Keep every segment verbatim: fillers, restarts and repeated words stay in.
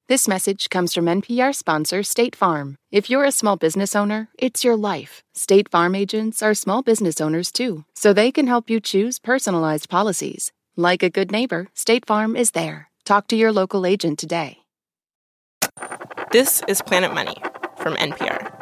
This message comes from N P R sponsor State Farm. If you're a small business owner, it's your life. State Farm agents are small business owners too, so they can help you choose personalized policies. Like a good neighbor, State Farm is there. Talk to your local agent today. This is Planet Money from N P R.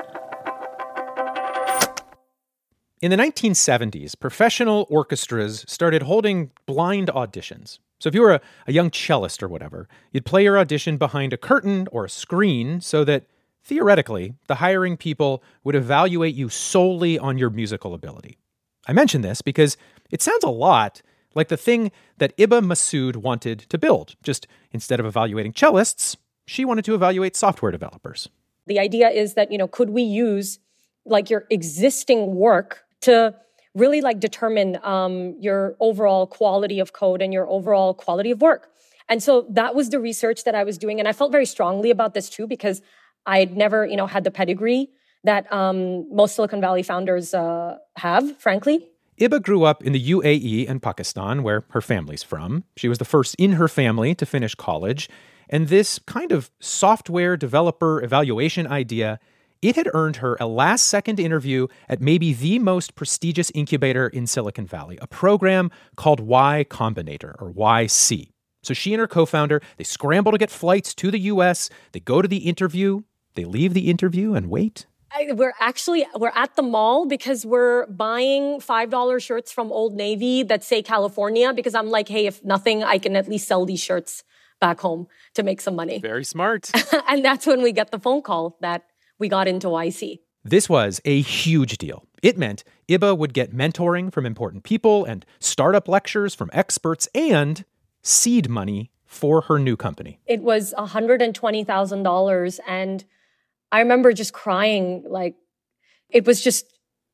In the nineteen seventies, professional orchestras started holding blind auditions. So if you were a, a young cellist or whatever, you'd play your audition behind a curtain or a screen so that, theoretically, the hiring people would evaluate you solely on your musical ability. I mention this because it sounds a lot like the thing that Iba Masood wanted to build. Just instead of evaluating cellists, she wanted to evaluate software developers. The idea is that, you know, could we use like your existing work to really like determine um, your overall quality of code and your overall quality of work. And so that was the research that I was doing. And I felt very strongly about this too, because I'd never, you know, had the pedigree that um, most Silicon Valley founders uh, have, frankly. Iba grew up in the U A E and Pakistan, where her family's from. She was the first in her family to finish college. And this kind of software developer evaluation idea, it had earned her a last-second interview at maybe the most prestigious incubator in Silicon Valley, a program called Y Combinator, or Y C. So she and her co-founder, they scramble to get flights to the U S, they go to the interview, they leave the interview and wait. I, we're actually, we're at the mall because we're buying five dollar shirts from Old Navy that say California, because I'm like, hey, if nothing, I can at least sell these shirts back home to make some money. Very smart. And that's when we get the phone call that we got into Y C. This was a huge deal. It meant Iba would get mentoring from important people and startup lectures from experts and seed money for her new company. It was one hundred twenty thousand dollars. And I remember just crying. Like, it was just,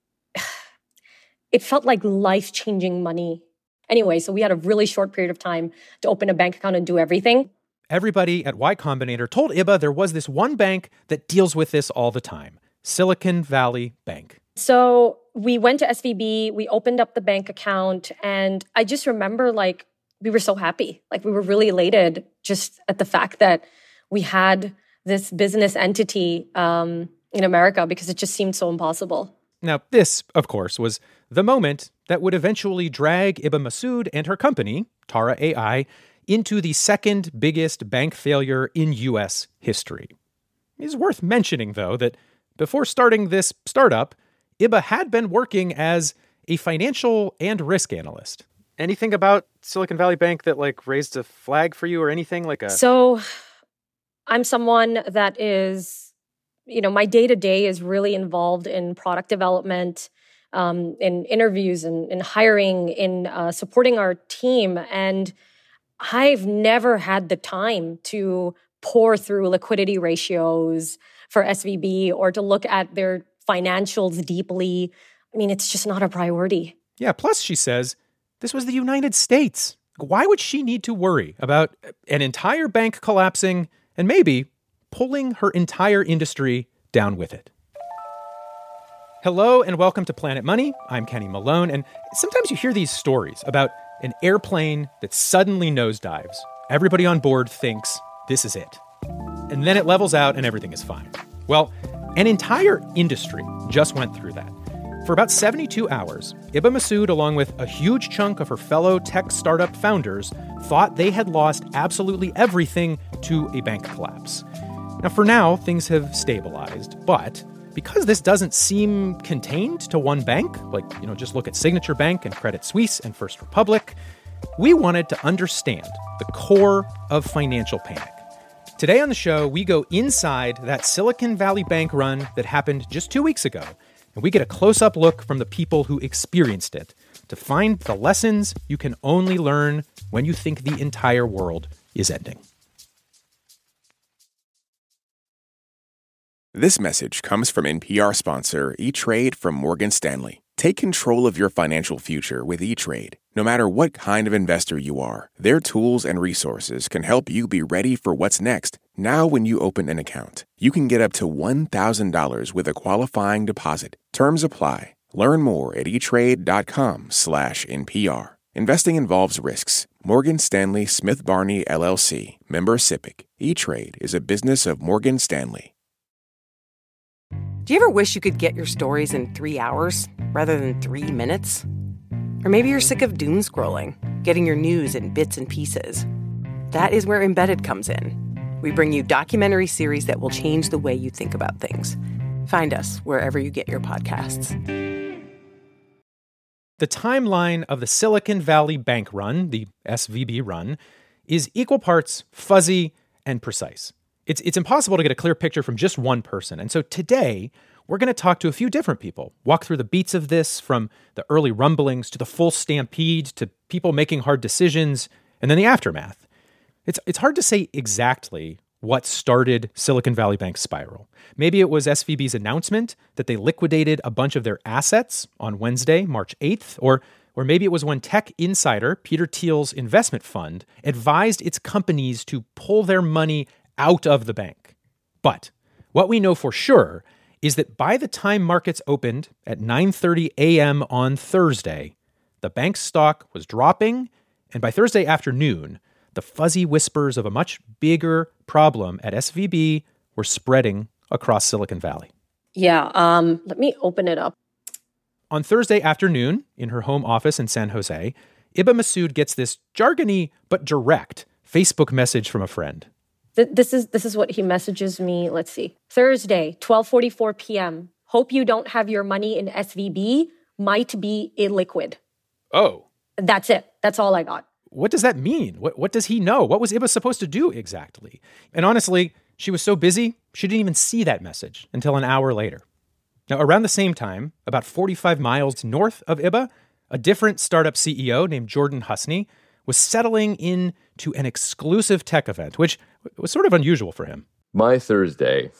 it felt like life-changing money. Anyway, so we had a really short period of time to open a bank account and do everything. Everybody at Y Combinator told Iba there was this one bank that deals with this all the time, Silicon Valley Bank. So we went to S V B, we opened up the bank account, and I just remember, like, we were so happy. Like, we were really elated just at the fact that we had this business entity um, in America, because it just seemed so impossible. Now, this, of course, was the moment that would eventually drag Iba Masood and her company, Tara A I, into the second biggest bank failure in U S history. It's worth mentioning, though, that before starting this startup, Iba had been working as a financial and risk analyst. Anything about Silicon Valley Bank that, like, raised a flag for you or anything like a... So I'm someone that is, you know, my day-to-day is really involved in product development, um, in interviews and in hiring, in uh, supporting our team. And I've never had the time to pour through liquidity ratios for S V B or to look at their financials deeply. I mean, it's just not a priority. Yeah, plus, she says, this was the United States. Why would she need to worry about an entire bank collapsing and maybe pulling her entire industry down with it? Hello and welcome to Planet Money. I'm Kenny Malone, and sometimes you hear these stories about an airplane that suddenly nosedives. Everybody on board thinks this is it. And then it levels out and everything is fine. Well, an entire industry just went through that. For about seventy-two hours, Iba Masood, along with a huge chunk of her fellow tech startup founders, thought they had lost absolutely everything to a bank collapse. Now, for now, things have stabilized, but because this doesn't seem contained to one bank, like, you know, just look at Signature Bank and Credit Suisse and First Republic, we wanted to understand the core of financial panic. Today on the show, we go inside that Silicon Valley Bank run that happened just two weeks ago, and we get a close-up look from the people who experienced it to find the lessons you can only learn when you think the entire world is ending. This message comes from N P R sponsor E-Trade from Morgan Stanley. Take control of your financial future with E-Trade. No matter what kind of investor you are, their tools and resources can help you be ready for what's next. Now, when you open an account, you can get up to one thousand dollars with a qualifying deposit. Terms apply. Learn more at etrade.com slash NPR. Investing involves risks. Morgan Stanley Smith Barney, L L C, member SIPC. E-Trade is a business of Morgan Stanley. Do you ever wish you could get your stories in three hours rather than three minutes? Or maybe you're sick of doom scrolling, getting your news in bits and pieces. That is where Embedded comes in. We bring you documentary series that will change the way you think about things. Find us wherever you get your podcasts. The timeline of the Silicon Valley Bank run, the S V B run, is equal parts fuzzy and precise. It's, it's impossible to get a clear picture from just one person. And so today, we're going to talk to a few different people, walk through the beats of this, from the early rumblings to the full stampede to people making hard decisions, and then the aftermath. It's, it's hard to say exactly what started Silicon Valley Bank's spiral. Maybe it was S V B's announcement that they liquidated a bunch of their assets on Wednesday, March eighth, or, or maybe it was when tech insider Peter Thiel's investment fund advised its companies to pull their money out of the bank. But what we know for sure is that by the time markets opened at nine thirty a.m. on Thursday, the bank's stock was dropping, and by Thursday afternoon, the fuzzy whispers of a much bigger problem at S V B were spreading across Silicon Valley. Yeah, um, let me open it up. On Thursday afternoon, in her home office in San Jose, Iba Masood gets this jargony but direct Facebook message from a friend. Th- this is this is what he messages me. Let's see. Thursday, twelve forty-four p.m. Hope you don't have your money in S V B. Might be illiquid. Oh. That's it. That's all I got. What does that mean? What what does he know? What was Iba supposed to do exactly? And honestly, she was so busy, she didn't even see that message until an hour later. Now, around the same time, about forty-five miles north of Iba, a different startup C E O named Jordan Husney was settling into an exclusive tech event, which was sort of unusual for him. My Thursday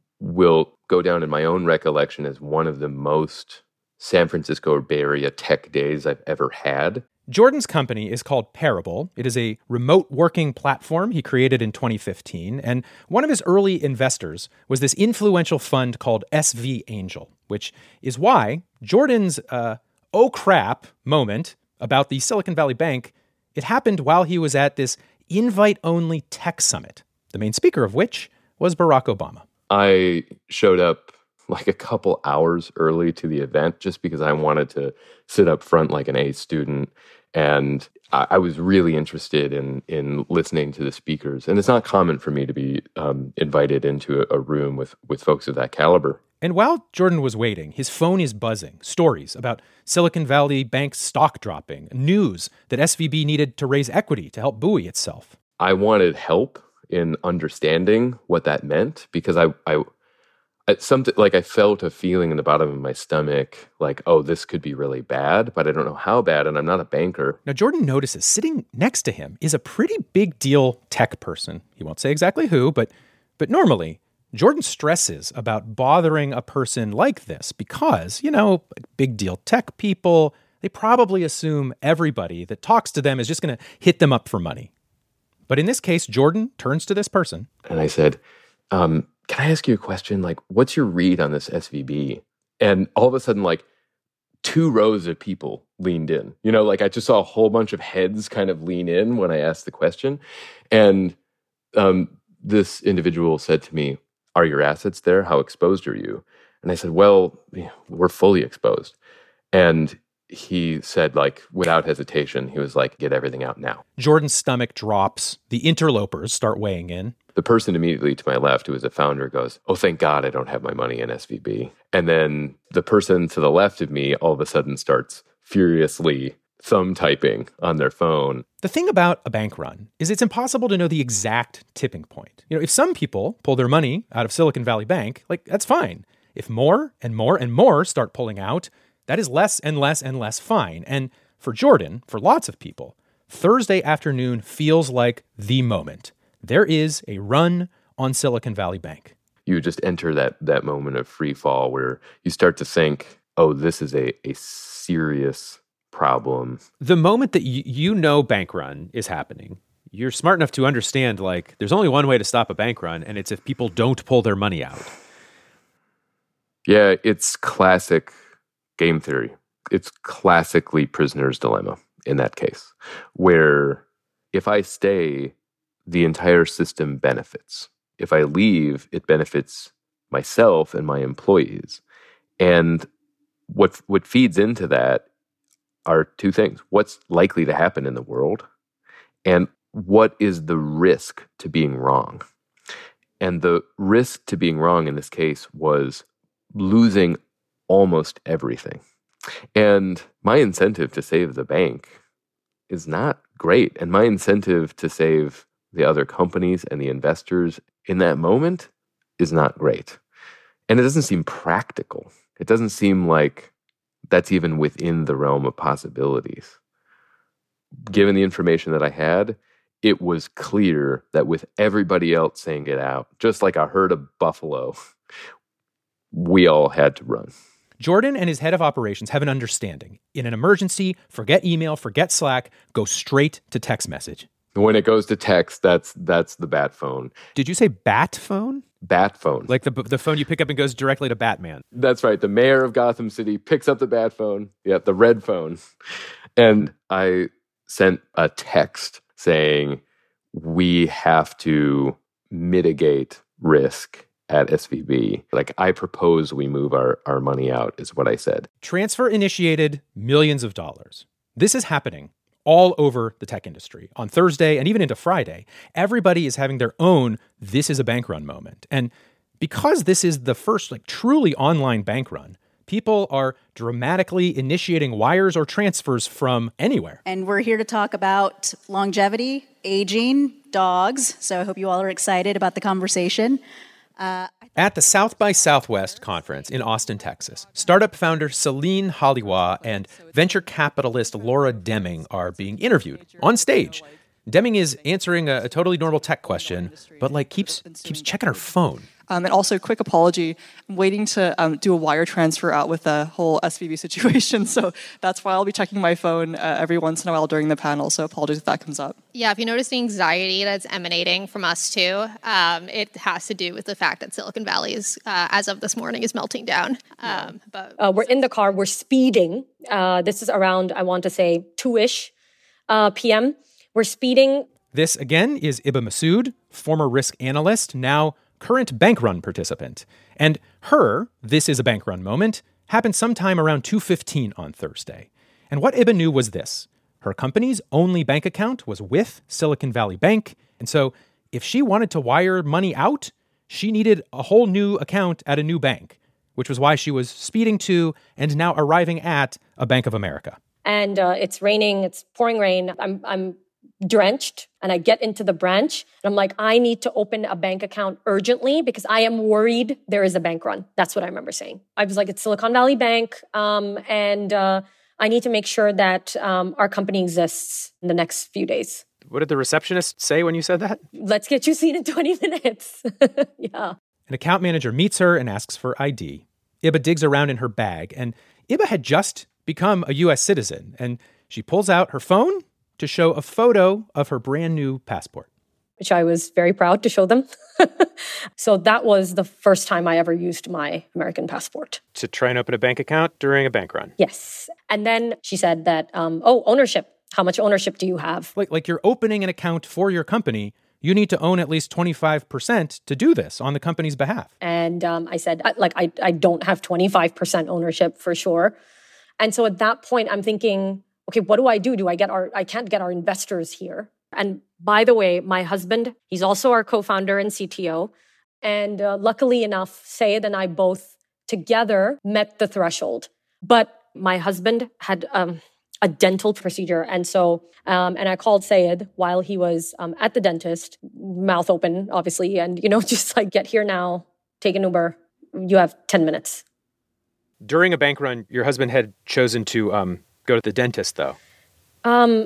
will go down in my own recollection as one of the most San Francisco or Bay Area tech days I've ever had. Jordan's company is called Parable. It is a remote working platform he created in twenty fifteen, and one of his early investors was this influential fund called S V Angel, which is why Jordan's uh, oh crap moment about the Silicon Valley Bank, it happened while he was at this invite-only tech summit, the main speaker of which was Barack Obama. I showed up like a couple hours early to the event just because I wanted to sit up front like an A student. And I, I was really interested in in listening to the speakers. And it's not common for me to be um, invited into a, a room with, with folks of that caliber. And while Jordan was waiting, his phone is buzzing. Stories about Silicon Valley Bank's stock dropping, news that S V B needed to raise equity to help buoy itself. I wanted help in understanding what that meant because I, I something like I felt a feeling in the bottom of my stomach, like, oh, this could be really bad, but I don't know how bad, and I'm not a banker. Now, Jordan notices sitting next to him is a pretty big deal tech person. He won't say exactly who, but but normally, Jordan stresses about bothering a person like this because, you know, big deal tech people, they probably assume everybody that talks to them is just going to hit them up for money. But in this case, Jordan turns to this person. And I said, um, can I ask you a question? Like, what's your read on this S V B? And all of a sudden, like, two rows of people leaned in. You know, like I just saw a whole bunch of heads kind of lean in when I asked the question. And um, this individual said to me, are your assets there? How exposed are you? And I said, well, we're fully exposed. And he said, like, without hesitation, he was like, get everything out now. Jordan's stomach drops. The interlopers start weighing in. The person immediately to my left, who was a founder, goes, oh, thank God I don't have my money in S V B. And then the person to the left of me all of a sudden starts furiously thumb typing on their phone. The thing about a bank run is it's impossible to know the exact tipping point. You know, if some people pull their money out of Silicon Valley Bank, like, that's fine. If more and more and more start pulling out, that is less and less and less fine. And for Jordan, for lots of people, Thursday afternoon feels like the moment. There is a run on Silicon Valley Bank. You just enter that that moment of free fall where you start to think, oh, this is a, a serious problem. The moment that you, you know bank run is happening, you're smart enough to understand, like, there's only one way to stop a bank run, and it's if people don't pull their money out. Yeah, it's classic game theory. It's classically prisoner's dilemma in that case, where if I stay, the entire system benefits. If I leave, it benefits myself and my employees. And what what feeds into that are two things. What's likely to happen in the world, and what is the risk to being wrong? And the risk to being wrong in this case was losing almost everything. And my incentive to save the bank is not great. And my incentive to save the other companies and the investors in that moment is not great. And it doesn't seem practical. It doesn't seem like that's even within the realm of possibilities. Given the information that I had, it was clear that with everybody else saying get out, just like a herd of buffalo, we all had to run. Jordan and his head of operations have an understanding. In an emergency, forget email, forget Slack, go straight to text message. When it goes to text, that's that's the bat phone. Did you say bat phone? Bat phone. Like the the phone you pick up and goes directly to Batman. That's right. The mayor of Gotham City picks up the bat phone. Yeah, the red phone. And I sent a text saying, we have to mitigate risk at S V B. Like, I propose we move our, our money out, is what I said. Transfer initiated millions of dollars. This is happening all over the tech industry. On Thursday and even into Friday, everybody is having their own this is a bank run moment. And because this is the first like truly online bank run, people are dramatically initiating wires or transfers from anywhere. And we're here to talk about longevity, aging, dogs. So I hope you all are excited about the conversation. Uh, At the South by Southwest conference in Austin, Texas, startup founder Celine Haliwa and venture capitalist Laura Deming are being interviewed on stage. Deming is answering a, a totally normal tech question, but like keeps keeps checking her phone. Um, and also, quick apology. I'm waiting to um, do a wire transfer out with the whole S V B situation. So that's why I'll be checking my phone uh, every once in a while during the panel. So apologies if that comes up. Yeah, if you notice the anxiety that's emanating from us too, um, it has to do with the fact that Silicon Valley is, uh, as of this morning, is melting down. Um, but uh, we're in the car. We're speeding. Uh, this is around, I want to say, two-ish uh, p m. We're speeding. This, again, is Iba Masood, former risk analyst, now current bank run participant. And her this is a bank run moment happened sometime around two fifteen on Thursday. And what Iba knew was this. Her company's only bank account was with Silicon Valley Bank. And so if she wanted to wire money out, she needed a whole new account at a new bank, which was why she was speeding to and now arriving at a Bank of America. And uh, it's raining. It's pouring rain. I'm I'm drenched, and I get into the branch and I'm like, I need to open a bank account urgently because I am worried there is a bank run. That's what I remember saying. I was like, it's Silicon Valley Bank. Um, and uh, I need to make sure that um, our company exists in the next few days. What did the receptionist say when you said that? Let's get you seen in twenty minutes. Yeah. An account manager meets her and asks for I D. Iba digs around in her bag, and Iba had just become a U S citizen, and she pulls out her phone to show a photo of her brand new passport. Which I was very proud to show them. So that was the first time I ever used my American passport. To try and open a bank account during a bank run. Yes. And then she said that, um, oh, ownership. How much ownership do you have? Like, like you're opening an account for your company. You need to own at least twenty-five percent to do this on the company's behalf. And um, I said, like, I, I don't have twenty-five percent ownership for sure. And so at that point, I'm thinking, okay, what do I do? Do I get our, I can't get our investors here. And by the way, my husband, he's also our co-founder and C T O. And uh, luckily enough, Sayed and I both together met the threshold. But my husband had um, a dental procedure. And so, um, and I called Sayed while he was um, at the dentist, mouth open, obviously. And, you know, just like, get here now, take an Uber. You have ten minutes. During a bank run, your husband had chosen to um, go to the dentist, though. Um,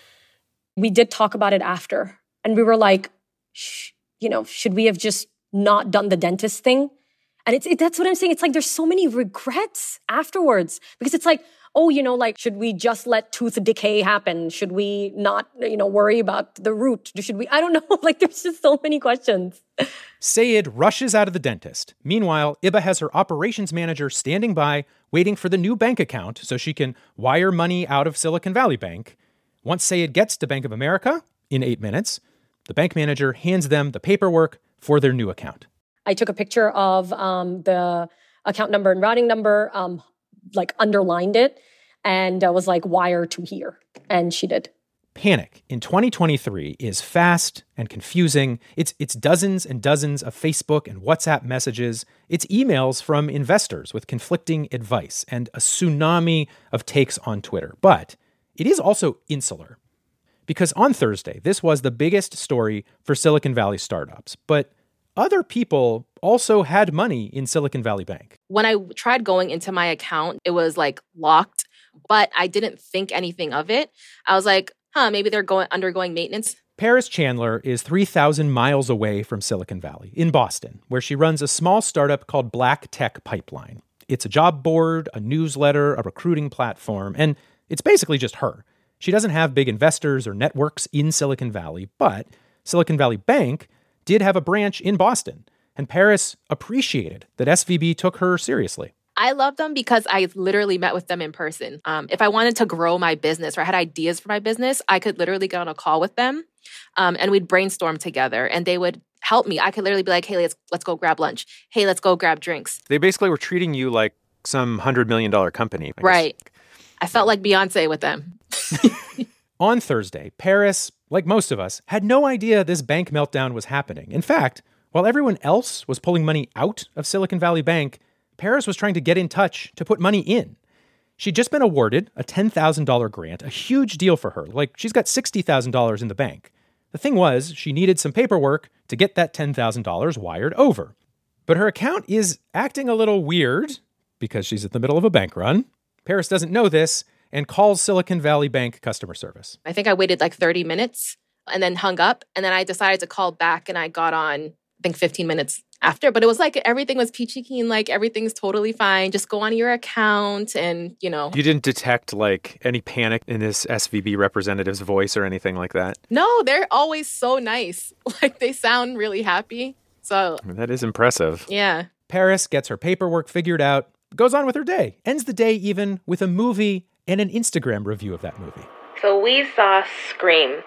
we did talk about it after. And we were like, Sh- you know, should we have just not done the dentist thing? And it's it, that's what I'm saying. It's like there's so many regrets afterwards. Because it's like, oh, you know, like, should we just let tooth decay happen? Should we not, you know, worry about the root? Should we? I don't know. Like, there's just so many questions. Sayed rushes out of the dentist. Meanwhile, Iba has her operations manager standing by, waiting for the new bank account so she can wire money out of Silicon Valley Bank. Once Sayed gets to Bank of America, in eight minutes, the bank manager hands them the paperwork for their new account. I took a picture of um, the account number and routing number, um, like underlined it, and uh, was like, wire to here. And she did. Panic in twenty twenty-three is fast and confusing. It's it's dozens and dozens of Facebook and WhatsApp messages. It's emails from investors with conflicting advice and a tsunami of takes on Twitter. But it is also insular. Because on Thursday, this was the biggest story for Silicon Valley startups. But other people also had money in Silicon Valley Bank. When I tried going into my account, it was like locked, but I didn't think anything of it. I was like, huh, maybe they're going undergoing maintenance. Paris Chandler is three thousand miles away from Silicon Valley, in Boston, where she runs a small startup called Black Tech Pipeline. It's a job board, a newsletter, a recruiting platform, and it's basically just her. She doesn't have big investors or networks in Silicon Valley, but Silicon Valley Bank did have a branch in Boston, and Paris appreciated that S V B took her seriously. I love them because I literally met with them in person. Um, if I wanted to grow my business or I had ideas for my business, I could literally get on a call with them um, and we'd brainstorm together and they would help me. I could literally be like, hey, let's let's go grab lunch. Hey, let's go grab drinks. They basically were treating you like some one hundred million dollars company. I right. Guess. I felt like Beyonce with them. On Thursday, Paris, like most of us, had no idea this bank meltdown was happening. In fact, while everyone else was pulling money out of Silicon Valley Bank, Paris was trying to get in touch to put money in. She'd just been awarded a ten thousand dollars grant, a huge deal for her. Like, she's got sixty thousand dollars in the bank. The thing was, she needed some paperwork to get that ten thousand dollars wired over. But her account is acting a little weird because she's in the middle of a bank run. Paris doesn't know this and calls Silicon Valley Bank customer service. I think I waited like thirty minutes and then hung up. And then I decided to call back and I got on, I think, fifteen minutes after. But it was like everything was peachy keen, like everything's totally fine. Just go on your account and, you know. You didn't detect like any panic in this S V B representative's voice or anything like that? No, they're always so nice. Like they sound really happy. So that is impressive. Yeah. Paris gets her paperwork figured out, goes on with her day, ends the day even with a movie and an Instagram review of that movie. So we saw Scream.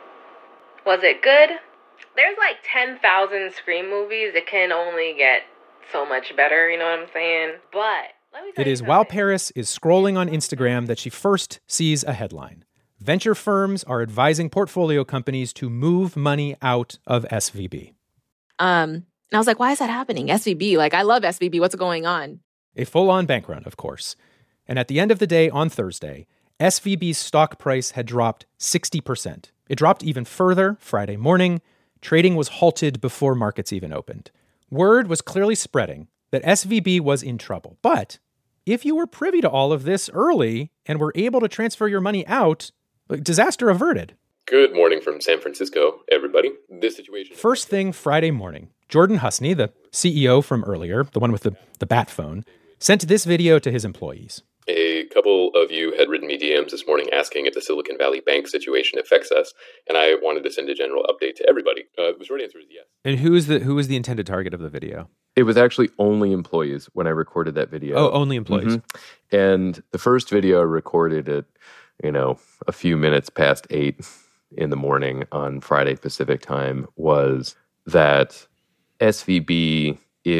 Was it good? There's like ten thousand Scream movies. It can only get so much better, you know what I'm saying? But let me tell It you is something. while Paris is scrolling on Instagram that she first sees a headline. Venture firms are advising portfolio companies to move money out of S V B. Um, and I was like, why is that happening? S V B, like I love S V B. What's going on? A full-on bank run, of course. And at the end of the day on Thursday, S V B's stock price had dropped sixty percent. It dropped even further Friday morning. Trading was halted before markets even opened. Word was clearly spreading that S V B was in trouble. But if you were privy to all of this early and were able to transfer your money out, disaster averted. Good morning from San Francisco, everybody. This situation... First thing Friday morning, Jordan Husney, the C E O from earlier, the one with the, the bat phone, sent this video to his employees. A couple of you had written me D Ms this morning asking if the Silicon Valley Bank situation affects us, and I wanted to send a general update to everybody. Uh, the short answer is yes. And who is the who was the intended target of the video? It was actually only employees when I recorded that video. Oh, only employees. Mm-hmm. And the first video I recorded at, you know, a few minutes past eight in the morning on Friday Pacific time was that S V B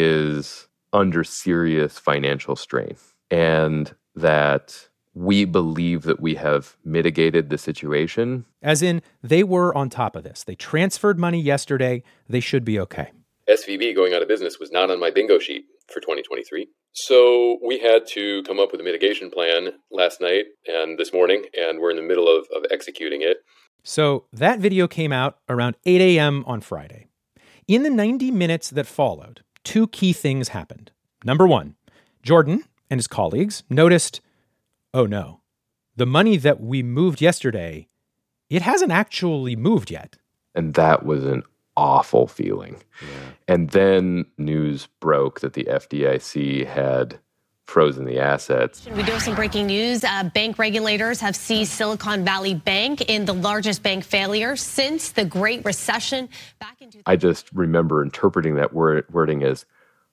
is under serious financial strain. And that we believe that we have mitigated the situation. As in, they were on top of this. They transferred money yesterday. They should be okay. S V B going out of business was not on my bingo sheet for twenty twenty-three. So we had to come up with a mitigation plan last night and this morning, and we're in the middle of, of executing it. So that video came out around eight a.m. on Friday. In the ninety minutes that followed, two key things happened. Number one, Jordan and his colleagues noticed, oh no, the money that we moved yesterday, it hasn't actually moved yet. And that was an awful feeling. Yeah. And then news broke that the F D I C had frozen the assets. We do have some breaking news. Uh, bank regulators have seized Silicon Valley Bank in the largest bank failure since the Great Recession. Back in I just remember interpreting that word, wording as,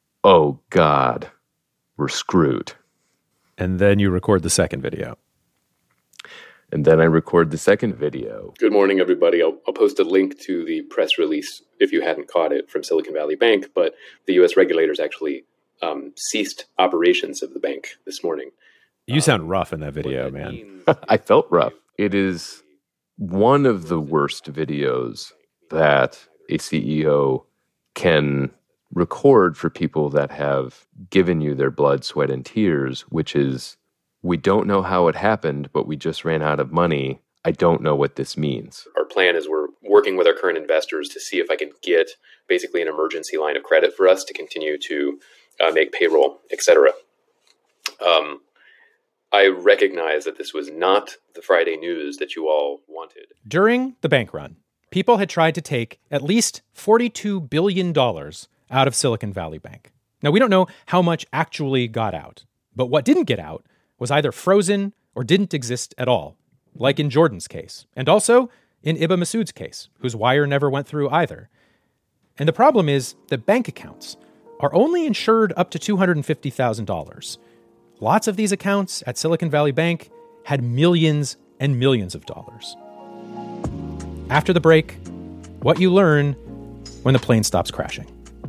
oh God, we're screwed. And then you record the second video. And then I record the second video. Good morning, everybody. I'll, I'll post a link to the press release if you hadn't caught it from Silicon Valley Bank, but the U S regulators actually um, ceased operations of the bank this morning. You sound rough in that video, man. I felt rough. It is one of the worst videos that a C E O can record for people that have given you their blood, sweat, and tears, which is, we don't know how it happened, but we just ran out of money. I don't know what this means. Our plan is we're working with our current investors to see if I can get basically an emergency line of credit for us to continue to uh, make payroll, et cetera. Um, I recognize that this was not the Friday news that you all wanted. During the bank run, people had tried to take at least forty-two billion dollars out of Silicon Valley Bank. Now, we don't know how much actually got out, but what didn't get out was either frozen or didn't exist at all, like in Jordan's case, and also in Ibba Masood's case, whose wire never went through either. And the problem is that bank accounts are only insured up to two hundred fifty thousand dollars. Lots of these accounts at Silicon Valley Bank had millions and millions of dollars. After the break, what you learn when the plane stops crashing.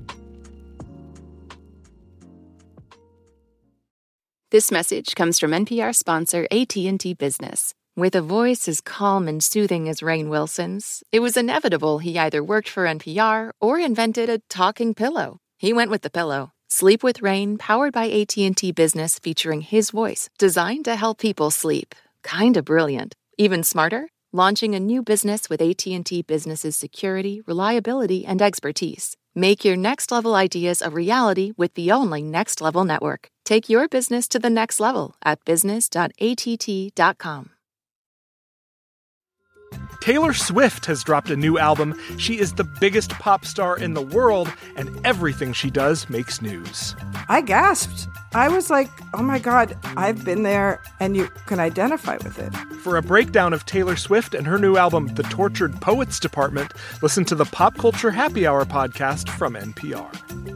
This message comes from N P R sponsor A T and T Business. With a voice as calm and soothing as Rainn Wilson's, it was inevitable he either worked for N P R or invented a talking pillow. He went with the pillow. Sleep with Rainn, powered by A T and T Business, featuring his voice, designed to help people sleep. Kinda brilliant. Even smarter? Launching a new business with A T and T Business's security, reliability, and expertise. Make your next level ideas a reality with the only Next Level network. Take your business to the next level at business dot A T T dot com. Taylor Swift has dropped a new album. She is the biggest pop star in the world, and everything she does makes news. I gasped. I was like, oh my God, I've been there, and you can identify with it. For a breakdown of Taylor Swift and her new album, The Tortured Poets Department, listen to the Pop Culture Happy Hour podcast from N P R.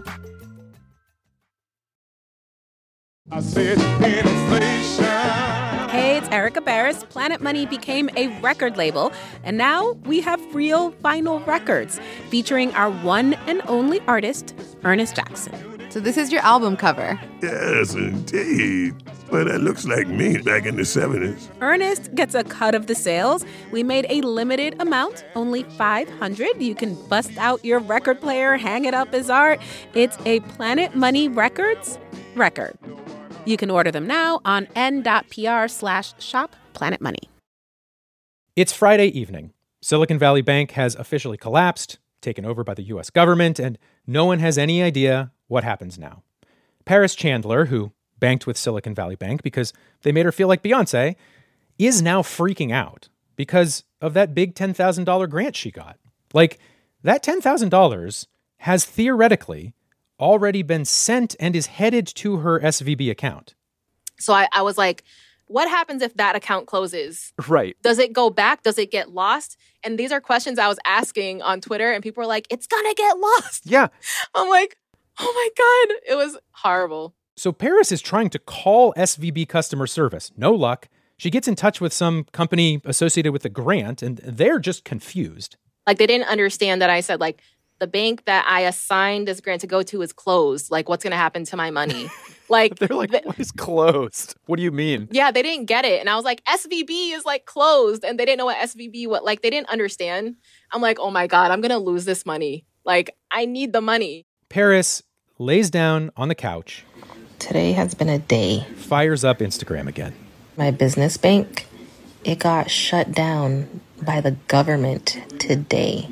I said inflation. Hey, it's Erica Barris. Planet Money became a record label, and now we have real vinyl records featuring our one and only artist, Ernest Jackson. So this is your album cover. Yes, indeed. Well, that looks like me back in the seventies. Ernest gets a cut of the sales. We made a limited amount, only five hundred. You can bust out your record player, hang it up as art. It's a Planet Money Records record. You can order them now on n.pr slash shop Planet Money. It's Friday evening. Silicon Valley Bank has officially collapsed, taken over by the U S government, and no one has any idea what happens now. Paris Chandler, who banked with Silicon Valley Bank because they made her feel like Beyonce, is now freaking out because of that big ten thousand dollars grant she got. Like, that ten thousand dollars has theoretically already been sent and is headed to her S V B account. So I, I was like, what happens if that account closes? Right. Does it go back? Does it get lost? And these are questions I was asking on Twitter, and people were like, it's gonna get lost. Yeah. I'm like, oh my God. It was horrible. So Paris is trying to call S V B customer service. No luck. She gets in touch with some company associated with the grant, and they're just confused. Like, they didn't understand that I said, like, the bank that I assigned this grant to go to is closed. Like, what's going to happen to my money? Like, they're like, what is closed? What do you mean? Yeah, they didn't get it. And I was like, S V B is like closed. And they didn't know what S V B, what, like, they didn't understand. I'm like, oh my God, I'm going to lose this money. Like, I need the money. Paris lays down on the couch. Today has been a day. Fires up Instagram again. My business bank, it got shut down by the government today.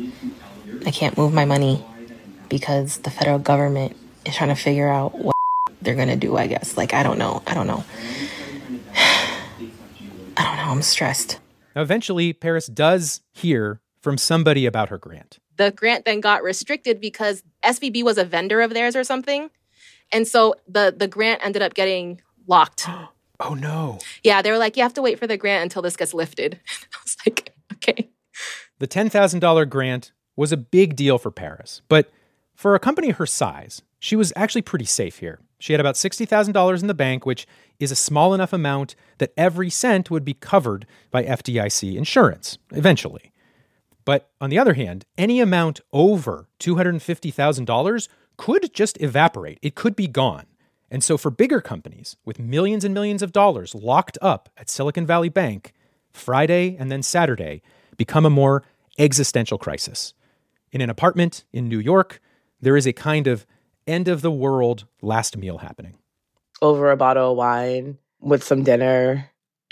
I can't move my money because the federal government is trying to figure out what they're going to do, I guess. Like, I don't know. I don't know. I don't know. I'm stressed. Now, eventually, Paris does hear from somebody about her grant. The grant then got restricted because S V B was a vendor of theirs or something. And so the, the grant ended up getting locked. Oh, no. Yeah, they were like, you have to wait for the grant until this gets lifted. I was like, okay. The ten thousand dollars grant was a big deal for Paris, but for a company her size, she was actually pretty safe here. She had about sixty thousand dollars in the bank, which is a small enough amount that every cent would be covered by F D I C insurance, eventually. But on the other hand, any amount over two hundred fifty thousand dollars could just evaporate. It could be gone. And so for bigger companies with millions and millions of dollars locked up at Silicon Valley Bank, Friday and then Saturday become a more existential crisis. In an apartment in New York, there is a kind of end-of-the-world last meal happening. Over a bottle of wine with some dinner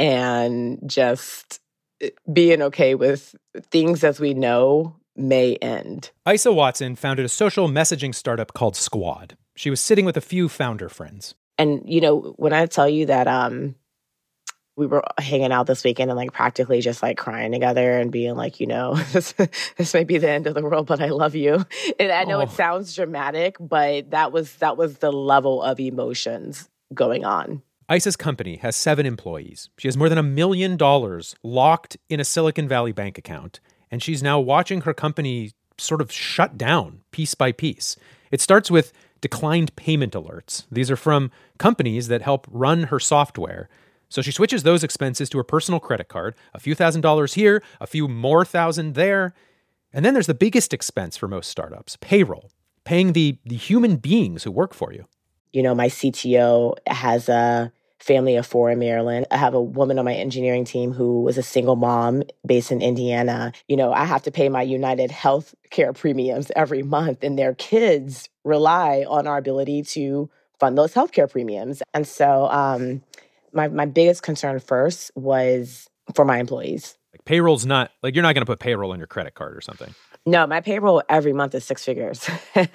and just being okay with things as we know may end. Isa Watson founded a social messaging startup called Squad. She was sitting with a few founder friends. And, you know, when I tell you that um, we were hanging out this weekend and like practically just like crying together and being like, you know, this, this may be the end of the world, but I love you. And I know oh. it sounds dramatic, but that was that was the level of emotions going on. Isa's company has seven employees. She has more than a million dollars locked in a Silicon Valley bank account, and she's now watching her company sort of shut down piece by piece. It starts with declined payment alerts. These are from companies that help run her software. So she switches those expenses to her personal credit card, a few thousand dollars here, a few more thousand there. And then there's the biggest expense for most startups, payroll, paying the, the human beings who work for you. You know, my C T O has a family of four in Maryland. I have a woman on my engineering team who was a single mom based in Indiana. You know, I have to pay my United Health Care premiums every month, and their kids rely on our ability to fund those healthcare premiums. And so um, my, my biggest concern first was for my employees. Like payroll's not, like you're not going to put payroll on your credit card or something. No, my payroll every month is six figures.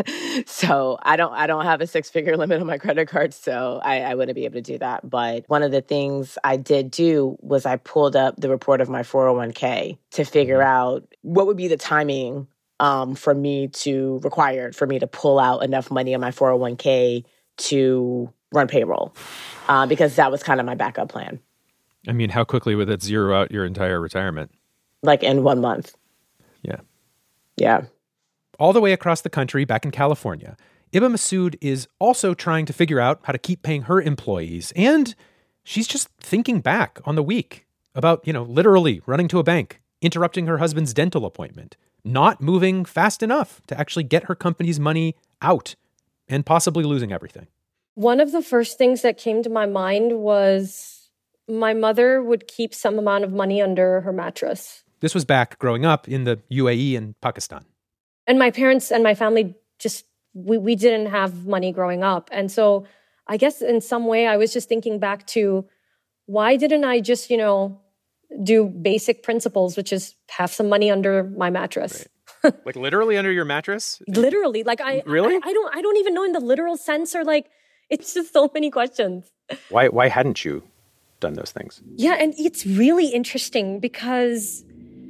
So I don't I don't have a six-figure limit on my credit card, so I, I wouldn't be able to do that. But one of the things I did do was I pulled up the report of my four oh one k to figure out what would be the timing um, for me to, required for me to pull out enough money on my four oh one k to run payroll, uh, because that was kind of my backup plan. I mean, how quickly would that zero out your entire retirement? Like in one month. Yeah. Yeah. All the way across the country, back in California, Iba Masood is also trying to figure out how to keep paying her employees. And she's just thinking back on the week about, you know, literally running to a bank, interrupting her husband's dental appointment, not moving fast enough to actually get her company's money out, and possibly losing everything. One of the first things that came to my mind was my mother would keep some amount of money under her mattress. This was back growing up in the U A E and Pakistan. And my parents and my family just, we, we didn't have money growing up. And so I guess in some way I was just thinking back to, why didn't I just, you know, do basic principles, which is have some money under my mattress? Right. Like literally under your mattress? Literally. Like I, really? I, I don't, I don't even know in the literal sense, or like, it's just so many questions. Why, why hadn't you done those things? Yeah. And it's really interesting because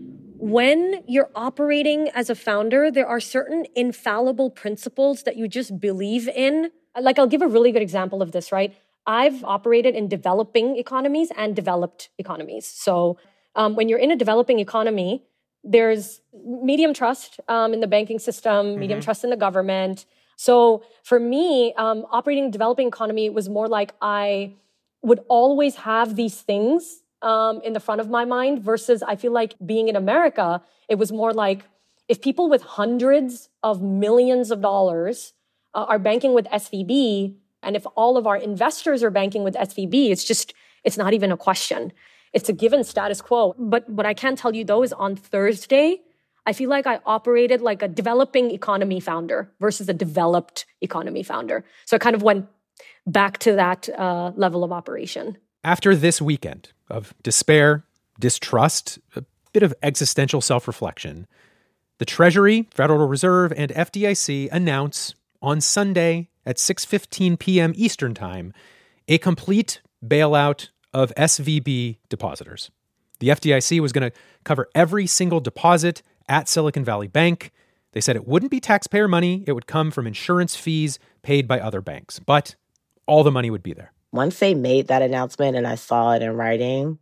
when you're operating as a founder, there are certain infallible principles that you just believe in. Like, I'll give a really good example of this, right? I've operated in developing economies and developed economies. So um, when you're in a developing economy, there's medium trust um, in the banking system, mm-hmm. medium trust in the government. So for me, um, operating in a developing economy was more like I would always have these things Um, in the front of my mind, versus I feel like being in America, it was more like if people with hundreds of millions of dollars uh, are banking with S V B, and if all of our investors are banking with S V B, it's just, it's not even a question. It's a given status quo. But what I can tell you though is on Thursday, I feel like I operated like a developing economy founder versus a developed economy founder. So I kind of went back to that uh, level of operation. After this weekend of despair, distrust, a bit of existential self-reflection, the Treasury, Federal Reserve, and F D I C announce on Sunday at six fifteen p.m. Eastern Time a complete bailout of S V B depositors. The F D I C was going to cover every single deposit at Silicon Valley Bank. They said it wouldn't be taxpayer money. It would come from insurance fees paid by other banks, but all the money would be there. Once they made that announcement and I saw it in writing,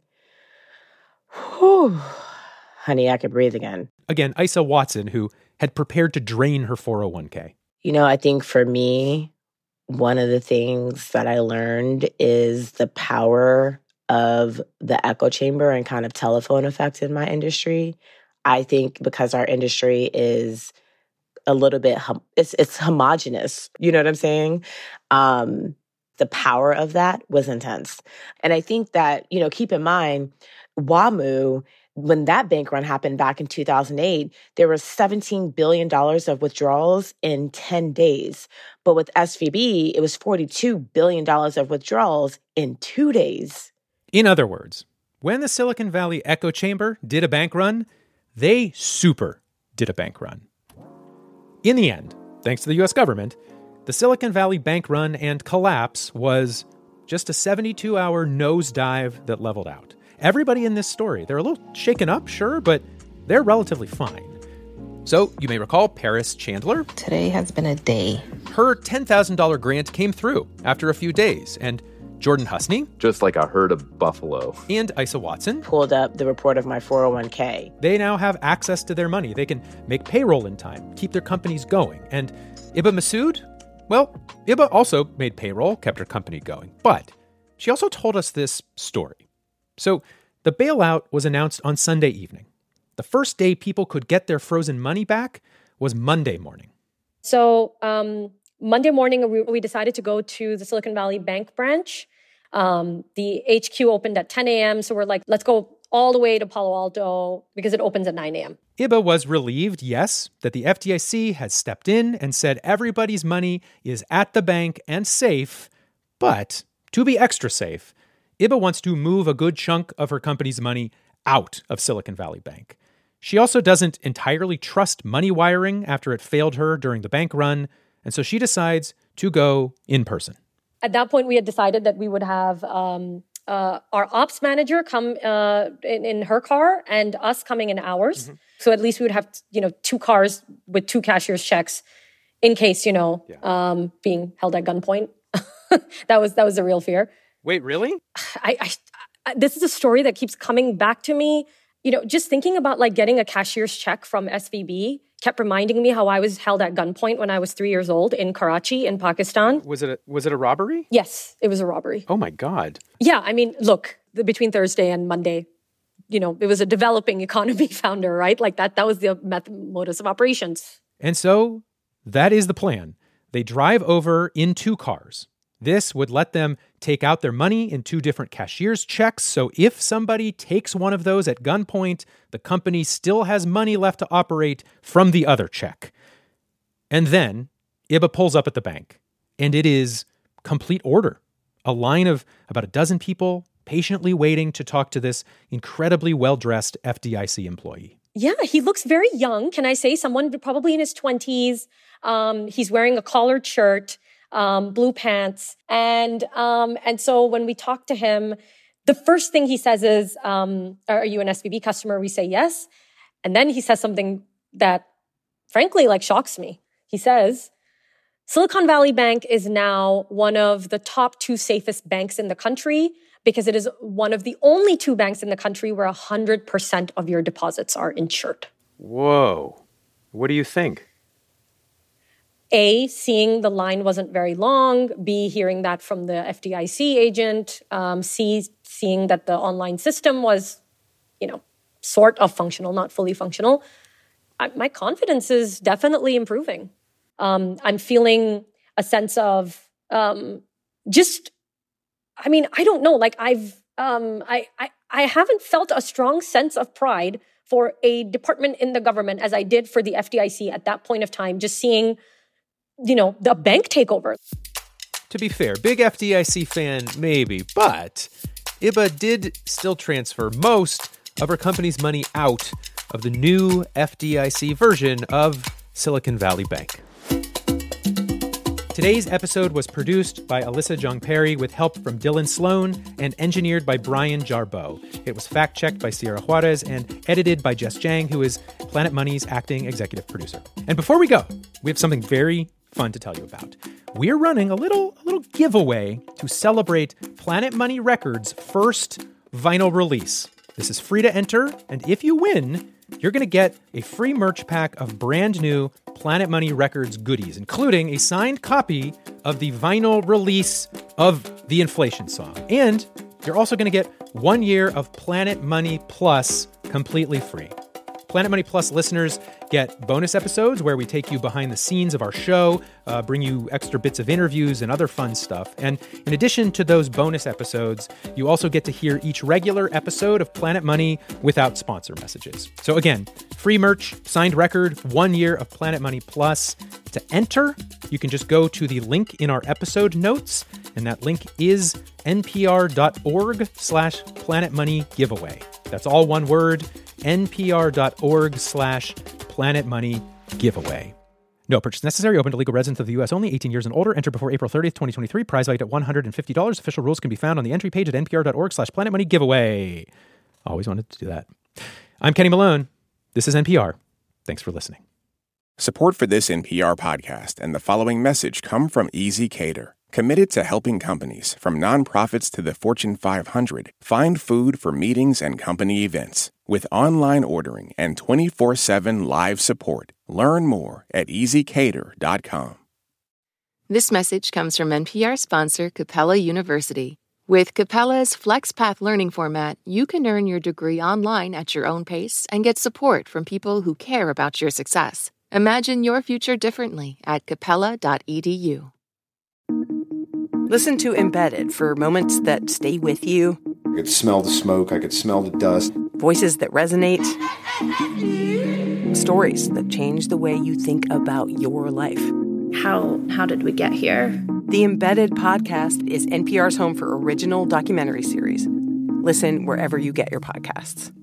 whew, honey, I could breathe again. Again, Isa Watson, who had prepared to drain her four oh one k. You know, I think for me, one of the things that I learned is the power of the echo chamber and kind of telephone effect in my industry. I think because our industry is a little bit, hom- it's, it's homogenous, you know what I'm saying? Um, the power of that was intense. And I think that, you know, keep in mind, WAMU, when that bank run happened back in two thousand eight, there was seventeen billion dollars of withdrawals in ten days. But with S V B, it was forty-two billion dollars of withdrawals in two days. In other words, when the Silicon Valley echo chamber did a bank run, they super did a bank run. In the end, thanks to the U S government, the Silicon Valley bank run and collapse was just a seventy-two hour nosedive that leveled out. Everybody in this story, they're a little shaken up, sure, but they're relatively fine. So you may recall Paris Chandler. Today has been a day. Her ten thousand dollars grant came through after a few days, and Jordan Husney. Just like a herd of buffalo. And Isa Watson. Pulled up the report of my four oh one k. They now have access to their money. They can make payroll in time, keep their companies going. And Iba Masood, well, Iba also made payroll, kept her company going. But she also told us this story. So the bailout was announced on Sunday evening. The first day people could get their frozen money back was Monday morning. So um, Monday morning, we, we decided to go to the Silicon Valley Bank branch. Um, the H Q opened at ten a.m., so we're like, let's go all the way to Palo Alto because it opens at nine a.m. Iba was relieved, yes, that the F D I C has stepped in and said everybody's money is at the bank and safe. But to be extra safe, Iba wants to move a good chunk of her company's money out of Silicon Valley Bank. She also doesn't entirely trust money wiring after it failed her during the bank run, and so she decides to go in person. At that point, we had decided that we would have um, uh, our ops manager come uh, in, in her car and us coming in ours. Mm-hmm. So at least we would have, you know, two cars with two cashier's checks in case, you know, yeah. um, being held at gunpoint. that was that was a real fear. Wait, really? I, I, I, this is a story that keeps coming back to me. You know, just thinking about like getting a cashier's check from S V B kept reminding me how I was held at gunpoint when I was three years old in Karachi in Pakistan. Was it a, was it a robbery? Yes, it was a robbery. Oh my God. Yeah, I mean, look, the, between Thursday and Monday, you know, it was a developing economy founder, right? Like that, that was the method, modus of operations. And so that is the plan. They drive over in two cars. This would let them take out their money in two different cashier's checks. So if somebody takes one of those at gunpoint, the company still has money left to operate from the other check. And then Iba pulls up at the bank, and it is complete order. A line of about a dozen people patiently waiting to talk to this incredibly well-dressed F D I C employee. Yeah, he looks very young. Can I say someone probably in his twenties? Um, he's wearing a collared shirt. Um, blue pants. And um, and so when we talk to him, the first thing he says is, um, are you an S V B customer? We say yes. And then he says something that, frankly, like shocks me. He says, Silicon Valley Bank is now one of the top two safest banks in the country because it is one of the only two banks in the country where one hundred percent of your deposits are insured. Whoa. What do you think? A, seeing the line wasn't very long. B, hearing that from the F D I C agent. Um, C, seeing that the online system was, you know, sort of functional, not fully functional. I, my confidence is definitely improving. Um, I'm feeling a sense of um, just, I mean, I don't know. Like I've, um, I, I, I haven't felt a strong sense of pride for a department in the government as I did for the F D I C at that point of time. Just seeing, you know, the bank takeover. To be fair, big F D I C fan, maybe, but Iba did still transfer most of her company's money out of the new F D I C version of Silicon Valley Bank. Today's episode was produced by Alyssa Jong Perry with help from Dylan Sloan and engineered by Brian Jarboe. It was fact-checked by Sierra Juarez and edited by Jess Jang, who is Planet Money's acting executive producer. And before we go, we have something very fun to tell you about. We're running a little, a little giveaway to celebrate Planet Money Records' first vinyl release. This is free to enter, and if you win, you're going to get a free merch pack of brand new Planet Money Records goodies, including a signed copy of the vinyl release of the inflation song. And you're also going to get one year of Planet Money Plus completely free. Planet Money Plus listeners get bonus episodes where we take you behind the scenes of our show, uh, bring you extra bits of interviews and other fun stuff. And in addition to those bonus episodes, you also get to hear each regular episode of Planet Money without sponsor messages. So again, free merch, signed record, one year of Planet Money Plus. To enter, you can just go to the link in our episode notes, and that link is npr.org slash Planet Money Giveaway. That's all one word, npr.org slash Planet Money Giveaway. No purchase necessary. Open to legal residents of the U S only. eighteen years and older. Enter before April thirtieth, twenty twenty-three. Prize valued at one hundred fifty dollars. Official rules can be found on the entry page at npr.org slash Planet Money Giveaway. Always wanted to do that. I'm Kenny Malone. This is N P R. Thanks for listening. Support for this N P R podcast and the following message come from Easy Cater, committed to helping companies, from nonprofits to the Fortune five hundred, find food for meetings and company events. With online ordering and twenty-four seven live support, learn more at easy cater dot com. This message comes from N P R sponsor Capella University. With Capella's FlexPath learning format, you can earn your degree online at your own pace and get support from people who care about your success. Imagine your future differently at capella dot e d u. Listen to Embedded for moments that stay with you. I could smell the smoke. I could smell the dust. Voices that resonate. Stories that change the way you think about your life. How how did we get here? The Embedded podcast is N P R's home for original documentary series. Listen wherever you get your podcasts.